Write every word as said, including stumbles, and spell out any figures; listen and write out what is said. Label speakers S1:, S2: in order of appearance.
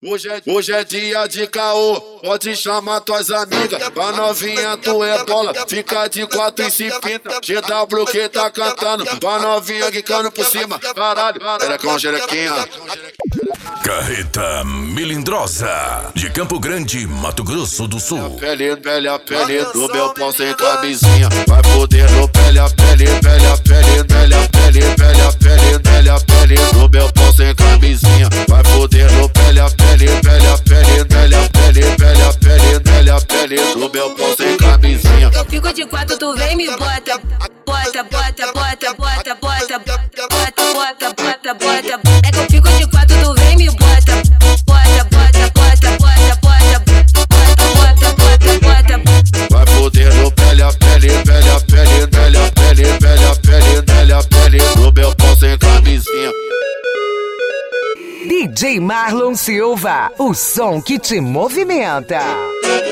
S1: Hoje é, hoje é dia de caô, pode chamar tuas amigas. Pra novinha tu é bola, fica de quatro e se pinta. G W que tá cantando, pra novinha quicando por cima. Caralho, xerecão, xerequinha.
S2: Carreta Melindrosa, de Campo Grande, Mato Grosso do Sul.
S1: Pele, pele a pele do meu pau sem camisinha. Vai poder no pele a pele, pele a pele, pele a pele, pele a pele, pele a pele do meu pau sem camisinha. Vai poder no pele a pele, pele a pele, pele a pele, pele a pele, pele a pele do meu pau sem camisinha.
S3: Eu fico de quatro, tu vem me bota, bota, bota, bota, bota, bota, bota, bota, bota, bota. É que eu fico de quatro, tu vem me bota, bota, bota, bota, bota, bota, bota, bota, bota.
S1: Vai poder no pele a pele, pele a pele, pele a pele, pele a pele, pele a pele do meu pau sem camisinha.
S4: D J Marlon Silva, o som que te movimenta.